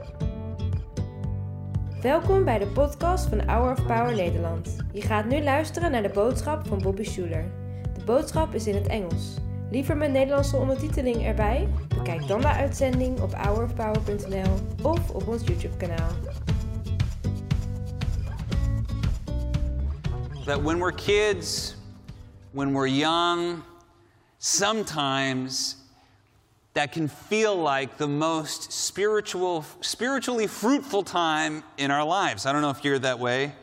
Welkom bij de podcast van Hour of Power Nederland. Je gaat nu luisteren naar de boodschap van Bobby Schuler. De boodschap is in het Engels. Liever met Nederlandse ondertiteling erbij? Bekijk dan de uitzending op hourofpower.nl of op ons YouTube-kanaal. That when we're kids, when we're young, sometimes that can feel like the most spiritually fruitful time in our lives. I don't know if you're that way.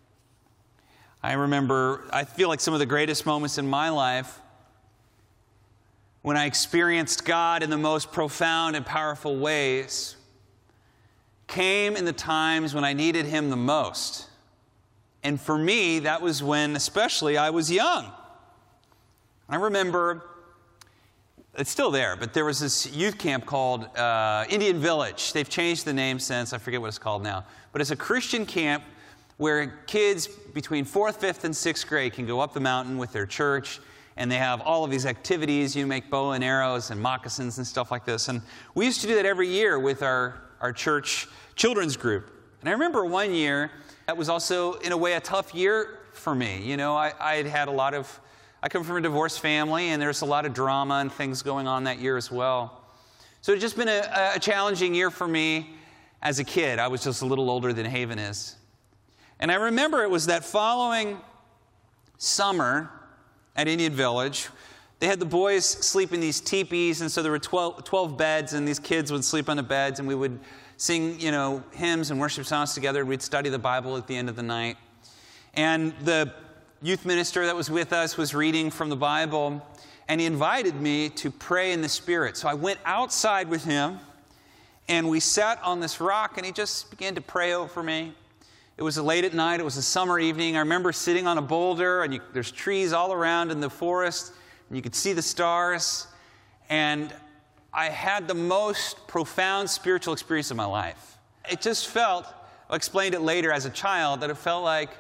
I feel like some of the greatest moments in my life when I experienced God in the most profound and powerful ways came in the times when I needed Him the most. And for me, that was when, especially, I was young. I remember, it's still there, but there was this youth camp called Indian Village. They've changed the name since, I forget what it's called now. But it's a Christian camp where kids between 4th, 5th, and 6th grade can go up the mountain with their church, and they have all of these activities. You make bow and arrows and moccasins and stuff like this. And we used to do that every year with our church children's group. And I remember one year, that was also, in a way, a tough year for me. You know, I come from a divorced family, and there's a lot of drama and things going on that year as well. So it's just been a challenging year for me as a kid. I was just a little older than Haven is. And I remember it was that following summer at Indian Village. They had the boys sleep in these teepees, and so there were 12 beds, and these kids would sleep on the beds, and we would sing, hymns and worship songs together. We'd study the Bible at the end of the night. And the youth minister that was with us was reading from the Bible, and he invited me to pray in the Spirit. So I went outside with him, and we sat on this rock, and he just began to pray over me. It was late at night. It was a summer evening. I remember sitting on a boulder, and there's trees all around in the forest, and you could see the stars. And I had the most profound spiritual experience of my life. It just felt, I explained it later as a child, that it felt like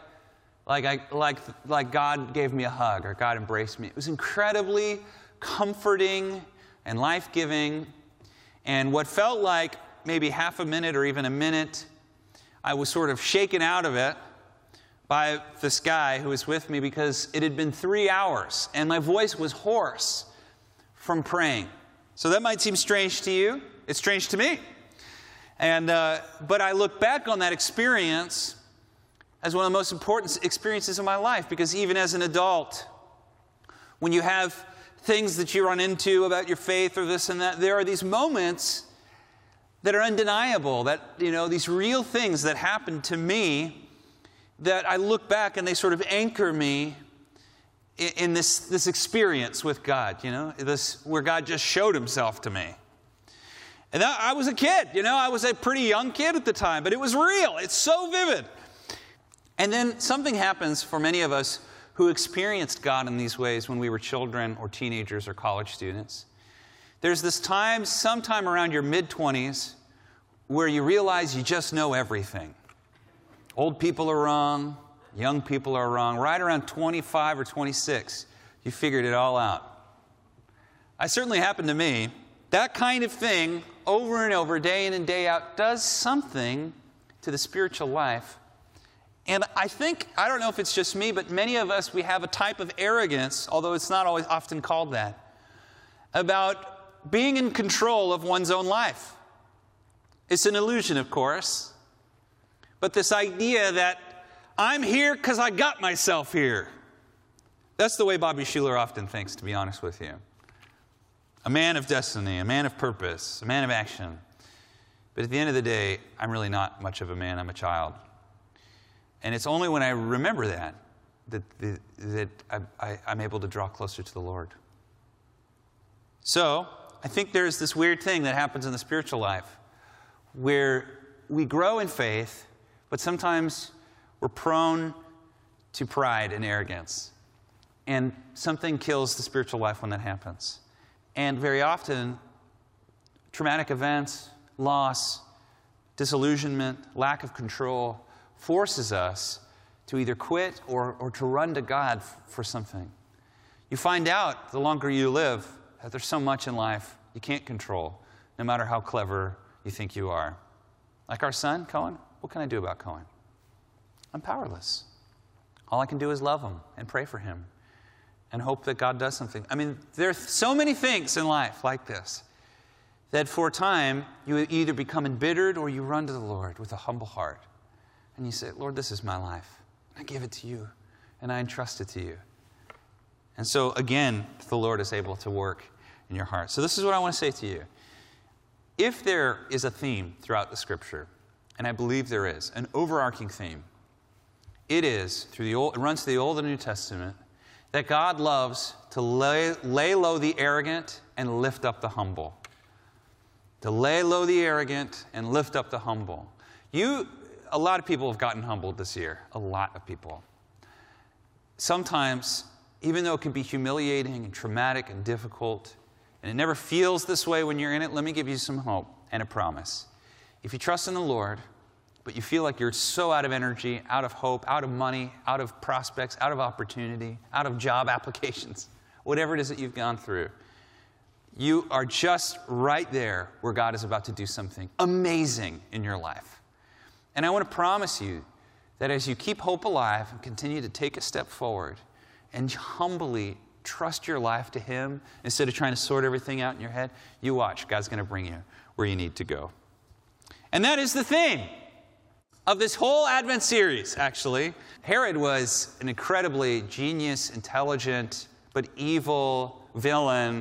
God gave me a hug, or God embraced me. It was incredibly comforting and life-giving. And what felt like maybe half a minute or even a minute, I was sort of shaken out of it by this guy who was with me, because it had been 3 hours and my voice was hoarse from praying. So that might seem strange to you. It's strange to me. But I look back on that experience as one of the most important experiences of my life, because even as an adult, when you have things that you run into about your faith or this and that, there are these moments that are undeniable, that, these real things that happened to me, that I look back and they sort of anchor me in this experience with God, this where God just showed Himself to me. And I was a kid, I was a pretty young kid at the time, but it was real. It's so vivid. And then something happens for many of us who experienced God in these ways when we were children or teenagers or college students. There's this time, sometime around your mid-20s, where you realize you just know everything. Old people are wrong. Young people are wrong. Right around 25 or 26, you figured it all out. It certainly happened to me. That kind of thing, over and over, day in and day out, does something to the spiritual life. And I don't know if it's just me, but many of us, we have a type of arrogance, although it's not always often called that, about being in control of one's own life. It's an illusion, of course, but this idea that I'm here because I got myself here. That's the way Bobby Schuler often thinks, to be honest with you. A man of destiny, a man of purpose, a man of action. But at the end of the day, I'm really not much of a man. I'm a child. And it's only when I remember that I'm able to draw closer to the Lord. So I think there's this weird thing that happens in the spiritual life where we grow in faith, but sometimes we're prone to pride and arrogance. And something kills the spiritual life when that happens. And very often, traumatic events, loss, disillusionment, lack of control forces us to either quit or to run to God for something. You find out the longer you live that there's so much in life you can't control, no matter how clever you think you are. Like our son, Cohen, what can I do about Cohen? I'm powerless. All I can do is love him and pray for him and hope that God does something. I mean, there are so many things in life like this that for a time you either become embittered or you run to the Lord with a humble heart. And you say, Lord, this is my life. I give it to you and I entrust it to you. And so again, the Lord is able to work in your heart. So this is what I want to say to you. If there is a theme throughout the Scripture, and I believe there is, an overarching theme, it is, it runs through the Old and New Testament, that God loves to lay low the arrogant and lift up the humble. To lay low the arrogant and lift up the humble. A lot of people have gotten humbled this year. A lot of people. Sometimes, even though it can be humiliating and traumatic and difficult, and it never feels this way when you're in it, let me give you some hope and a promise. If you trust in the Lord, but you feel like you're so out of energy, out of hope, out of money, out of prospects, out of opportunity, out of job applications, whatever it is that you've gone through, you are just right there where God is about to do something amazing in your life. And I want to promise you that as you keep hope alive and continue to take a step forward and humbly trust your life to Him instead of trying to sort everything out in your head, you watch. God's going to bring you where you need to go. And that is the theme of this whole Advent series, actually. Herod was an incredibly genius, intelligent, but evil villain.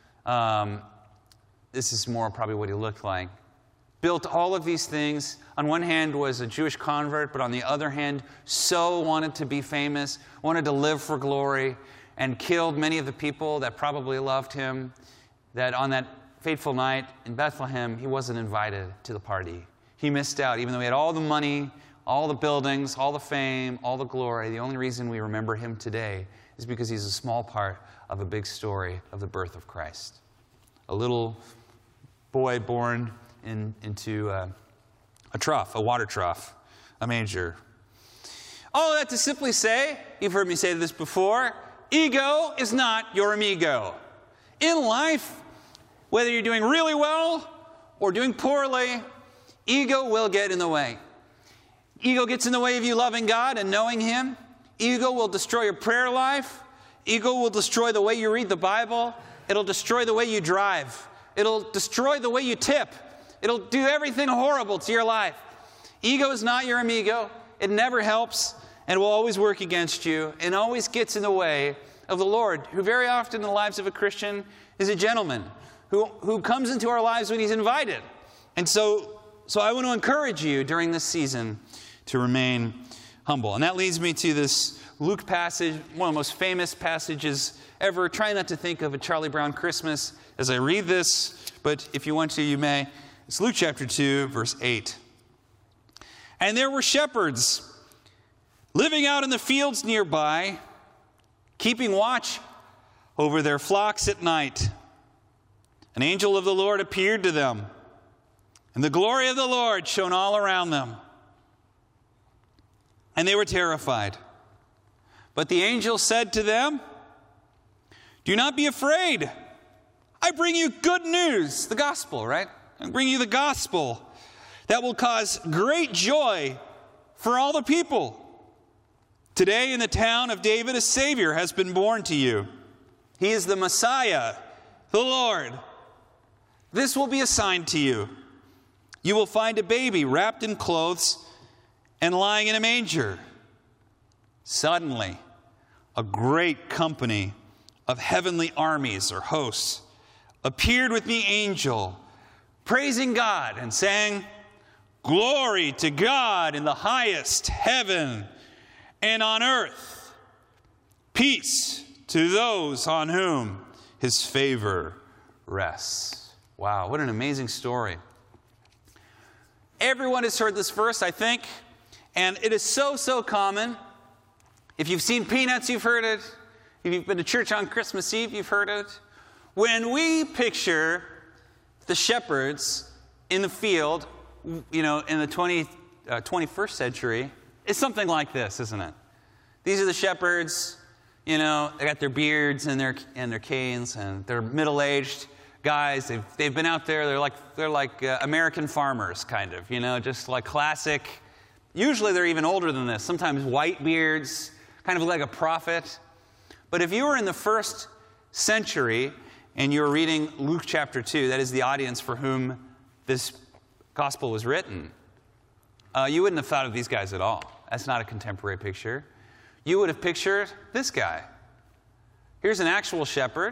This is more probably what he looked like. Built all of these things. On one hand was a Jewish convert, but on the other hand, so wanted to be famous, wanted to live for glory, and killed many of the people that probably loved him, that on that fateful night in Bethlehem, he wasn't invited to the party. He missed out, even though he had all the money, all the buildings, all the fame, all the glory. The only reason we remember him today is because he's a small part of a big story of the birth of Christ. A little boy born into a trough, a water trough, a manger. All that to simply say, you've heard me say this before, ego is not your amigo. In life, whether you're doing really well or doing poorly, ego will get in the way. Ego gets in the way of you loving God and knowing Him. Ego will destroy your prayer life. Ego will destroy the way you read the Bible. It'll destroy the way you drive. It'll destroy the way you tip. It'll do everything horrible to your life. Ego is not your amigo. It never helps and will always work against you and always gets in the way of the Lord, who very often in the lives of a Christian is a gentleman who comes into our lives when He's invited. And so I want to encourage you during this season to remain humble. And that leads me to this Luke passage, one of the most famous passages ever. Try not to think of a Charlie Brown Christmas as I read this, but if you want to, you may. It's Luke chapter 2, verse 8. And there were shepherds living out in the fields nearby, keeping watch over their flocks at night. An angel of the Lord appeared to them, and the glory of the Lord shone all around them. And they were terrified. But the angel said to them, "Do not be afraid. I bring you good news," the gospel, right? I bring you the gospel that will cause great joy for all the people. Today in the town of David, a Savior has been born to you. He is the Messiah, the Lord. This will be a sign to you. You will find a baby wrapped in clothes and lying in a manger. Suddenly, a great company of heavenly armies or hosts appeared with the angel, praising God and saying, "Glory to God in the highest heaven, and on earth, peace to those on whom His favor rests." Wow, what an amazing story. Everyone has heard this verse, I think, and it is so common. If you've seen Peanuts, you've heard it. If you've been to church on Christmas Eve, you've heard it. When we picture the shepherds in the field, in the 21st century, it's something like this, isn't it? These are the shepherds, they got their beards and their canes, and they're middle-aged. guys. They've been out there. They're like American farmers, kind of, just like classic. Usually they're even older than this. Sometimes white beards, kind of like a prophet. But if you were in the first century and you were reading Luke chapter 2, that is the audience for whom this gospel was written, you wouldn't have thought of these guys at all. That's not a contemporary picture. You would have pictured this guy. Here's an actual shepherd,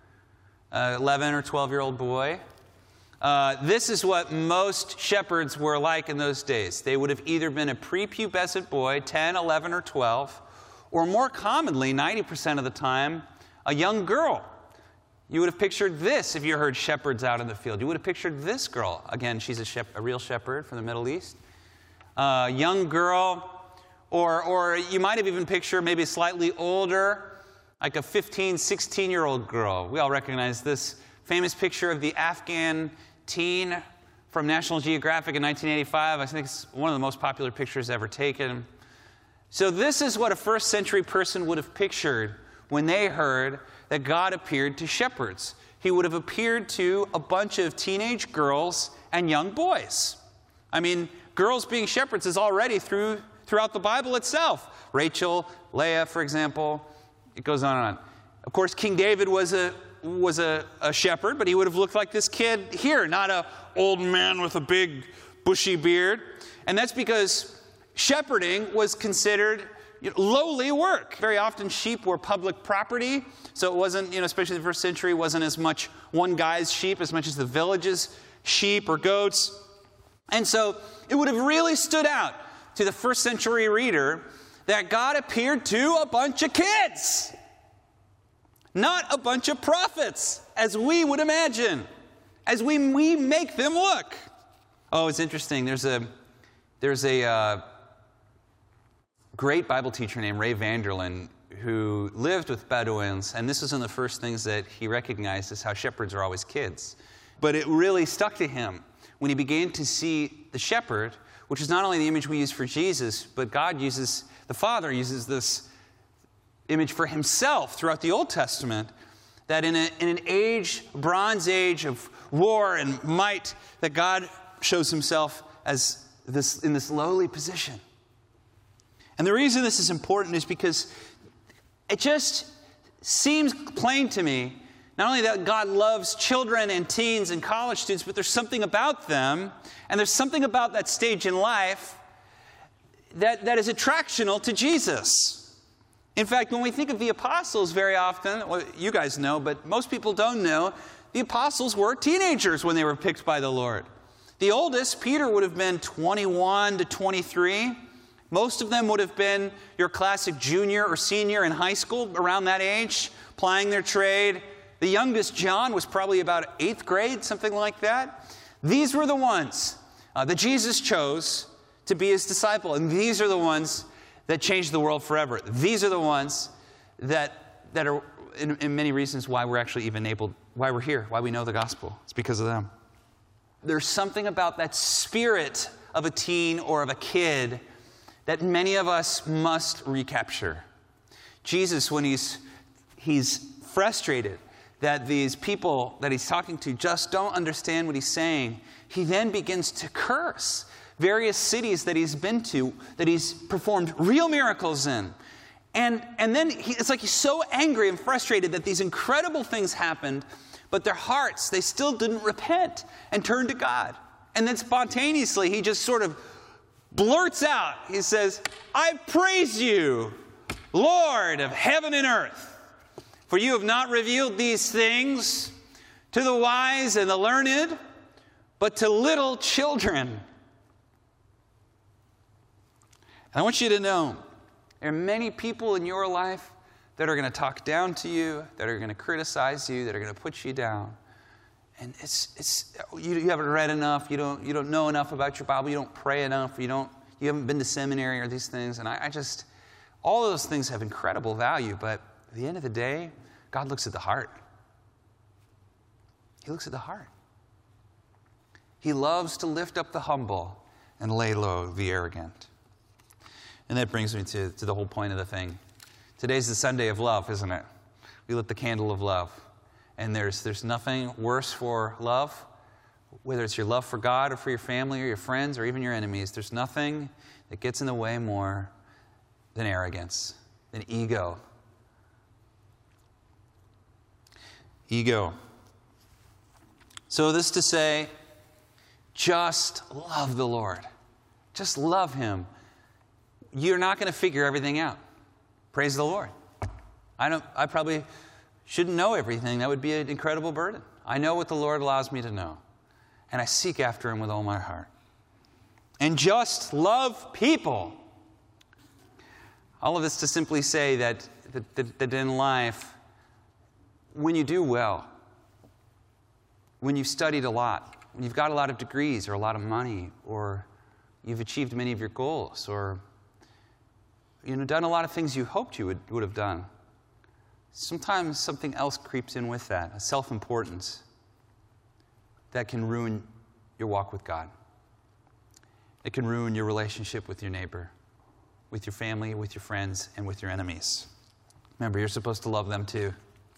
11 or 12-year-old boy. This is what most shepherds were like in those days. They would have either been a prepubescent boy, 10, 11, or 12, or more commonly, 90% of the time, a young girl. You would have pictured this if you heard shepherds out in the field. You would have pictured this girl. Again, she's a real shepherd from the Middle East. Young girl, or you might have even pictured maybe slightly older, like a 15, 16-year-old girl. We all recognize this famous picture of the Afghan teen from National Geographic in 1985. I think it's one of the most popular pictures ever taken. So this is what a first century person would have pictured when they heard that God appeared to shepherds. He would have appeared to a bunch of teenage girls and young boys. I mean, girls being shepherds is already throughout the Bible itself. Rachel, Leah, for example. It goes on and on. Of course, King David was a shepherd, but he would have looked like this kid here, not an old man with a big bushy beard. And that's because shepherding was considered lowly work. Very often sheep were public property, so it wasn't, especially in the first century, wasn't as much one guy's sheep as much as the village's sheep or goats. And so it would have really stood out to the first century reader that God appeared to a bunch of kids, not a bunch of prophets, as we would imagine, as we make them look. Oh, it's interesting. There's a great Bible teacher named Ray Vanderlyn who lived with Bedouins, and this was one of the first things that he recognized is how shepherds are always kids. But it really stuck to him when he began to see the shepherd, which is not only the image we use for Jesus, but the Father uses this image for himself throughout the Old Testament, that in an age, Bronze Age of war and might, that God shows himself as in this lowly position. And the reason this is important is because it just seems plain to me, not only that God loves children and teens and college students, but there's something about them, and there's something about that stage in life that is attractional to Jesus. In fact, when we think of the apostles very often, well, you guys know, but most people don't know, the apostles were teenagers when they were picked by the Lord. The oldest, Peter, would have been 21 to 23. Most of them would have been your classic junior or senior in high school, around that age, plying their trade. The youngest, John, was probably about 8th grade, something like that. These were the ones that Jesus chose to be his disciple. And these are the ones that changed the world forever. These are the ones that are, in many reasons, why we're actually even why we're here, why we know the gospel. It's because of them. There's something about that spirit of a teen or of a kid that many of us must recapture. Jesus, when he's frustrated that these people that he's talking to just don't understand what he's saying, he then begins to curse various cities that he's been to, that he's performed real miracles in. And then it's like he's so angry and frustrated that these incredible things happened, but their hearts, they still didn't repent and turn to God. And then spontaneously, he just sort of blurts out, he says, "I praise you, Lord of heaven and earth, for you have not revealed these things to the wise and the learned, but to little children." And I want you to know, there are many people in your life that are going to talk down to you, that are going to criticize you, that are going to put you down. And you haven't read enough, you don't know enough about your Bible, you don't pray enough, you haven't been to seminary or these things. And all of those things have incredible value, but at the end of the day, God looks at the heart. He looks at the heart. He loves to lift up the humble and lay low the arrogant. And that brings me to the whole point of the thing. Today's the Sunday of love, isn't it? We lit the candle of love. And there's nothing worse for love, whether it's your love for God or for your family or your friends or even your enemies. There's nothing that gets in the way more than arrogance, than ego. Ego. So this to say, just love the Lord. Just love Him. You're not going to figure everything out. Praise the Lord. I probably shouldn't know everything. That would be an incredible burden. I know what the Lord allows me to know. And I seek after Him with all my heart. And just love people. All of this to simply say that in life, when you do well, when you've studied a lot, when you've got a lot of degrees or a lot of money, or you've achieved many of your goals, or done a lot of things you hoped you would have done, sometimes something else creeps in with that, a self-importance that can ruin your walk with God. It can ruin your relationship with your neighbor, with your family, with your friends, and with your enemies. Remember, you're supposed to love them too.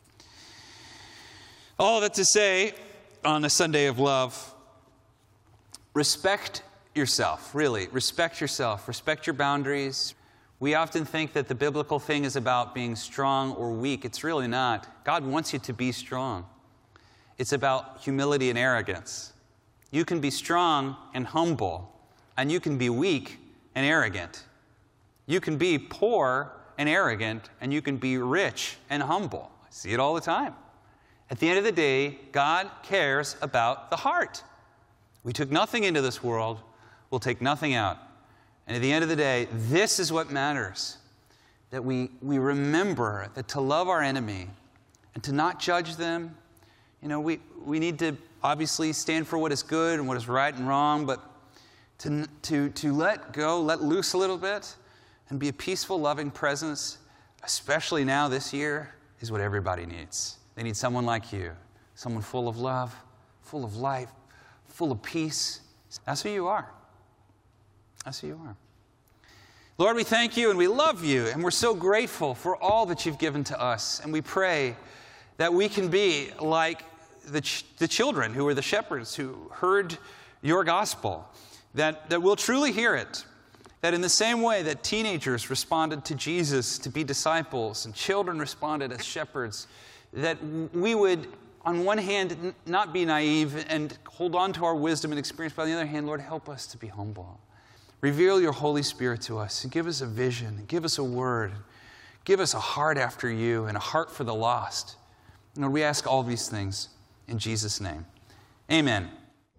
All that to say, on a Sunday of love, respect yourself, really. Respect yourself. Respect your boundaries. We often think that the biblical thing is about being strong or weak. It's really not. God wants you to be strong. It's about humility and arrogance. You can be strong and humble, and you can be weak and arrogant. You can be poor and arrogant, and you can be rich and humble. I see it all the time. At the end of the day, God cares about the heart. We took nothing into this world, we'll take nothing out. And at the end of the day, this is what matters. That we remember that to love our enemy and to not judge them. We need to obviously stand for what is good and what is right and wrong, but to let go, let loose a little bit, and be a peaceful, loving presence, especially now this year, is what everybody needs. They need someone like you, someone full of love, full of life, full of peace. That's who you are. That's who you are. Lord, we thank you and we love you, and we're so grateful for all that you've given to us. And we pray that we can be like the children who were the shepherds who heard your gospel, that we'll truly hear it. That in the same way that teenagers responded to Jesus to be disciples and children responded as shepherds, that we would, on one hand, not be naive and hold on to our wisdom and experience, but on the other hand, Lord, help us to be humble. Reveal your Holy Spirit to us and give us a vision, give us a word, give us a heart after you and a heart for the lost. Lord, we ask all these things in Jesus' name. Amen.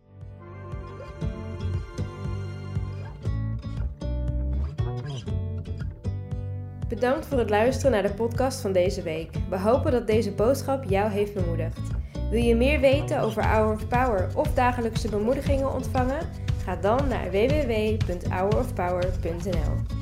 Bedankt voor het luisteren naar de podcast van deze week. We hopen dat deze boodschap jou heeft bemoedigd. Wil je meer weten over Hour of Power of dagelijkse bemoedigingen ontvangen? Ga dan naar www.hourofpower.nl.